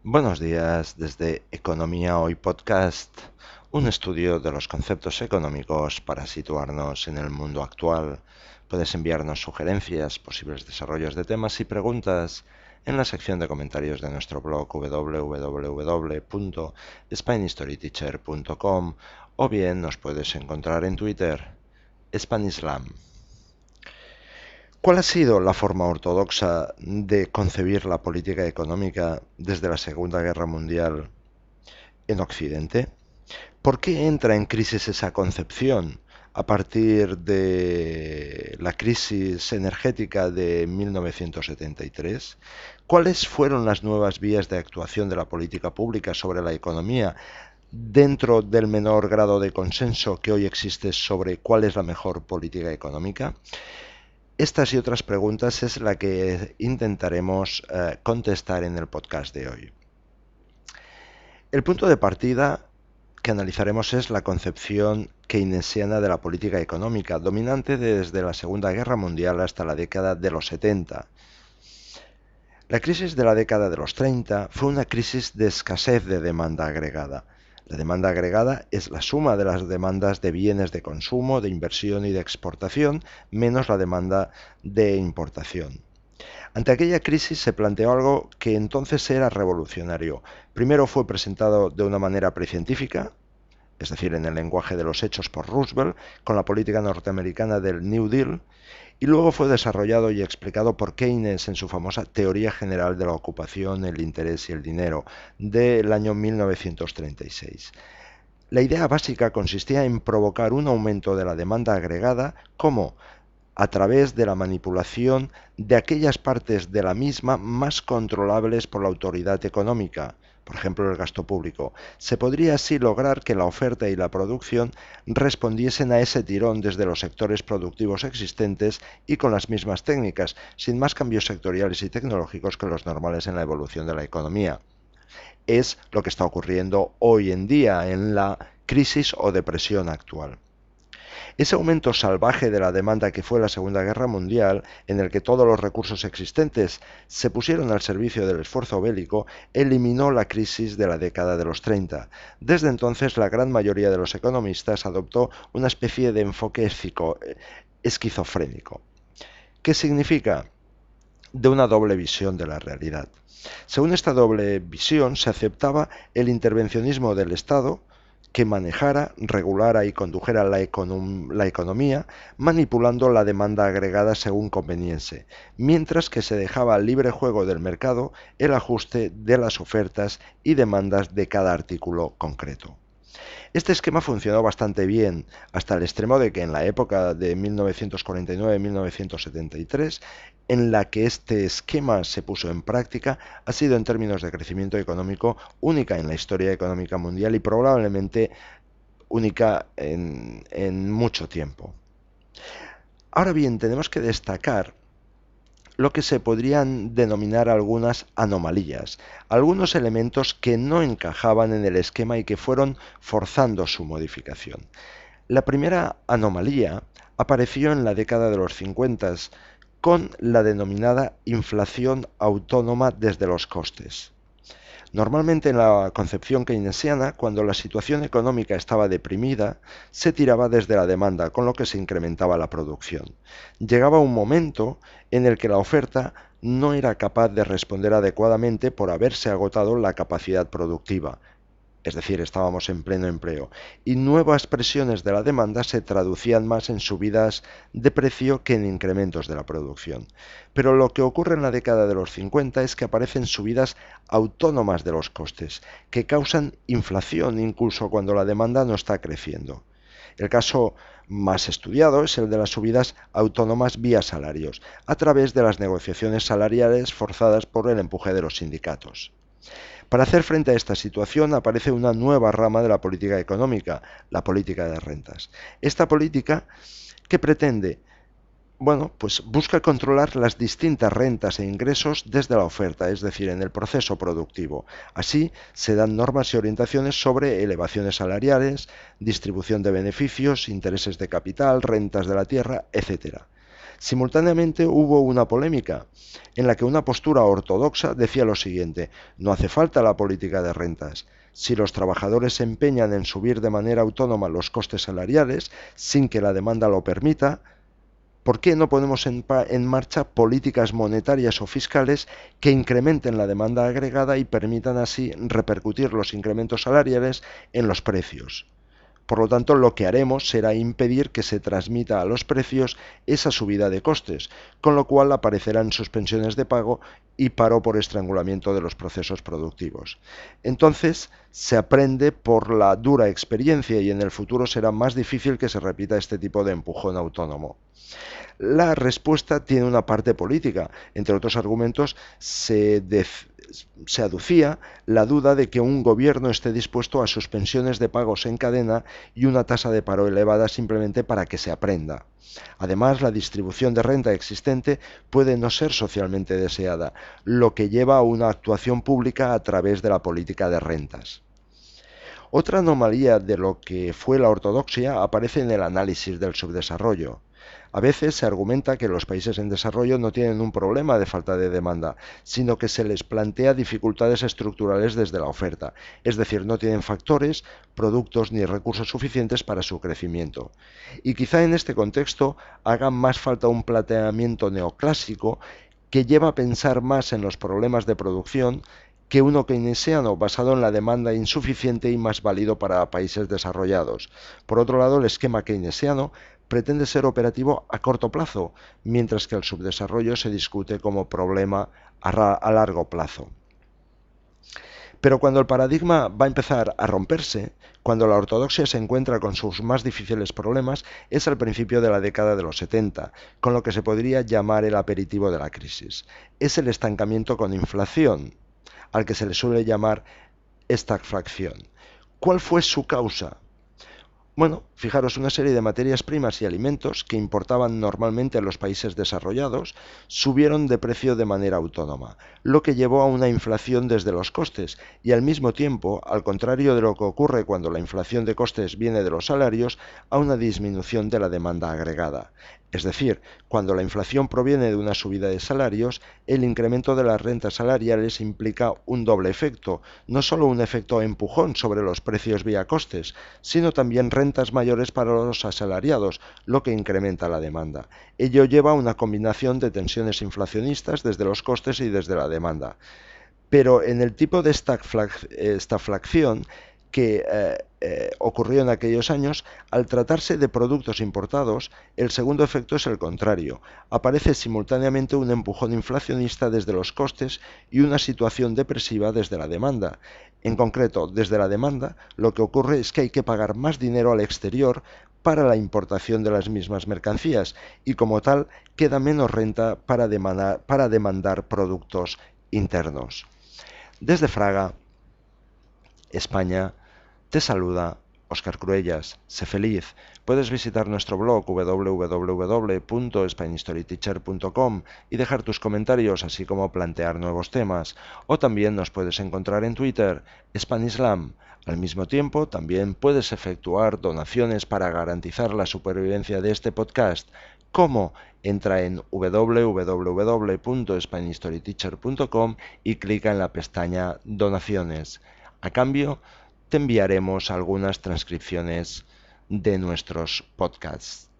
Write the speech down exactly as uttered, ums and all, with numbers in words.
Buenos días desde Economía Hoy Podcast, un estudio de los conceptos económicos para situarnos en el mundo actual. Puedes enviarnos sugerencias, posibles desarrollos de temas y preguntas en la sección de comentarios de nuestro blog w w w punto spanish teacher punto com o bien nos puedes encontrar en Twitter, Spanislam. ¿Cuál ha sido la forma ortodoxa de concebir la política económica desde la Segunda Guerra Mundial en Occidente? ¿Por qué entra en crisis esa concepción a partir de la crisis energética de mil novecientos setenta y tres? ¿Cuáles fueron las nuevas vías de actuación de la política pública sobre la economía dentro del menor grado de consenso que hoy existe sobre cuál es la mejor política económica? Estas y otras preguntas es la que intentaremos eh, contestar en el podcast de hoy. El punto de partida que analizaremos es la concepción keynesiana de la política económica, dominante desde la Segunda Guerra Mundial hasta la década de los setenta. La crisis de la década de los treinta fue una crisis de escasez de demanda agregada. La demanda agregada es la suma de las demandas de bienes de consumo, de inversión y de exportación, menos la demanda de importación. Ante aquella crisis se planteó algo que entonces era revolucionario. Primero fue presentado de una manera precientífica, es decir, en el lenguaje de los hechos por Roosevelt, con la política norteamericana del New Deal, y luego fue desarrollado y explicado por Keynes en su famosa Teoría General de la Ocupación, el Interés y el Dinero, del año mil novecientos treinta y seis. La idea básica consistía en provocar un aumento de la demanda agregada como a través de la manipulación de aquellas partes de la misma más controlables por la autoridad económica, por ejemplo el gasto público. Se podría así lograr que la oferta y la producción respondiesen a ese tirón desde los sectores productivos existentes y con las mismas técnicas, sin más cambios sectoriales y tecnológicos que los normales en la evolución de la economía. Es lo que está ocurriendo hoy en día en la crisis o depresión actual. Ese aumento salvaje de la demanda que fue la Segunda Guerra Mundial, en el que todos los recursos existentes se pusieron al servicio del esfuerzo bélico, eliminó la crisis de la década de los treinta. Desde entonces, la gran mayoría de los economistas adoptó una especie de enfoque esquizofrénico. ¿Qué significa? De una doble visión de la realidad. Según esta doble visión, se aceptaba el intervencionismo del Estado, que manejara, regulara y condujera la, econom la economía, manipulando la demanda agregada según conveniese, mientras que se dejaba al libre juego del mercado el ajuste de las ofertas y demandas de cada artículo concreto. Este esquema funcionó bastante bien, hasta el extremo de que en la época de mil novecientos cuarenta y nueve a mil novecientos setenta y tres, en la que este esquema se puso en práctica, ha sido en términos de crecimiento económico única en la historia económica mundial y probablemente única en, en mucho tiempo. Ahora bien, tenemos que destacar lo que se podrían denominar algunas anomalías, algunos elementos que no encajaban en el esquema y que fueron forzando su modificación. La primera anomalía apareció en la década de los cincuenta con la denominada inflación autónoma desde los costes. Normalmente en la concepción keynesiana, cuando la situación económica estaba deprimida, se tiraba desde la demanda, con lo que se incrementaba la producción. Llegaba un momento en el que la oferta no era capaz de responder adecuadamente por haberse agotado la capacidad productiva. Es decir, estábamos en pleno empleo, y nuevas presiones de la demanda se traducían más en subidas de precio que en incrementos de la producción. Pero lo que ocurre en la década de los cincuenta es que aparecen subidas autónomas de los costes, que causan inflación incluso cuando la demanda no está creciendo. El caso más estudiado es el de las subidas autónomas vía salarios, a través de las negociaciones salariales forzadas por el empuje de los sindicatos. Para hacer frente a esta situación aparece una nueva rama de la política económica, la política de rentas. Esta política, ¿qué pretende? Bueno, pues busca controlar las distintas rentas e ingresos desde la oferta, es decir, en el proceso productivo. Así se dan normas y orientaciones sobre elevaciones salariales, distribución de beneficios, intereses de capital, rentas de la tierra, etcétera. Simultáneamente hubo una polémica en la que una postura ortodoxa decía lo siguiente: no hace falta la política de rentas. Si los trabajadores se empeñan en subir de manera autónoma los costes salariales sin que la demanda lo permita, ¿por qué no ponemos en, en, marcha políticas monetarias o fiscales que incrementen la demanda agregada y permitan así repercutir los incrementos salariales en los precios? Por lo tanto, lo que haremos será impedir que se transmita a los precios esa subida de costes, con lo cual aparecerán suspensiones de pago y paro por estrangulamiento de los procesos productivos. Entonces, se aprende por la dura experiencia y en el futuro será más difícil que se repita este tipo de empujón autónomo. La respuesta tiene una parte política. Entre otros argumentos, se, de, se aducía la duda de que un gobierno esté dispuesto a suspensiones de pagos en cadena y una tasa de paro elevada simplemente para que se aprenda. Además, la distribución de renta existente puede no ser socialmente deseada, lo que lleva a una actuación pública a través de la política de rentas. Otra anomalía de lo que fue la ortodoxia aparece en el análisis del subdesarrollo. A veces se argumenta que los países en desarrollo no tienen un problema de falta de demanda, sino que se les plantea dificultades estructurales desde la oferta, es decir, no tienen factores, productos ni recursos suficientes para su crecimiento. Y quizá en este contexto haga más falta un planteamiento neoclásico que lleva a pensar más en los problemas de producción que uno keynesiano basado en la demanda insuficiente y más válido para países desarrollados. Por otro lado, el esquema keynesiano pretende ser operativo a corto plazo, mientras que el subdesarrollo se discute como problema a, a largo plazo. Pero cuando el paradigma va a empezar a romperse, cuando la ortodoxia se encuentra con sus más difíciles problemas, es al principio de la década de los setenta, con lo que se podría llamar el aperitivo de la crisis. Es el estancamiento con inflación, al que se le suele llamar estagflación. ¿Cuál fue su causa? Bueno, fijaros, una serie de materias primas y alimentos que importaban normalmente a los países desarrollados subieron de precio de manera autónoma, lo que llevó a una inflación desde los costes y al mismo tiempo, al contrario de lo que ocurre cuando la inflación de costes viene de los salarios, a una disminución de la demanda agregada. Es decir, cuando la inflación proviene de una subida de salarios, el incremento de las rentas salariales implica un doble efecto, no solo un efecto empujón sobre los precios vía costes, sino también rentas mayores para los asalariados, lo que incrementa la demanda. Ello lleva a una combinación de tensiones inflacionistas desde los costes y desde la demanda. Pero en el tipo de estagflación que eh, eh, ocurrió en aquellos años, al tratarse de productos importados, el segundo efecto es el contrario. Aparece simultáneamente un empujón inflacionista desde los costes y una situación depresiva desde la demanda. En concreto, desde la demanda, lo que ocurre es que hay que pagar más dinero al exterior para la importación de las mismas mercancías y como tal queda menos renta para demandar, para demandar productos internos. Desde Fraga, España, te saluda Óscar Cruellas. Sé feliz. Puedes visitar nuestro blog w w w punto spanish story teacher punto com y dejar tus comentarios, así como plantear nuevos temas. O también nos puedes encontrar en Twitter, Spanislam. Al mismo tiempo, también puedes efectuar donaciones para garantizar la supervivencia de este podcast. ¿Cómo? Entra en w w w punto spanish story teacher punto com y clica en la pestaña Donaciones. A cambio, te enviaremos algunas transcripciones de nuestros podcasts.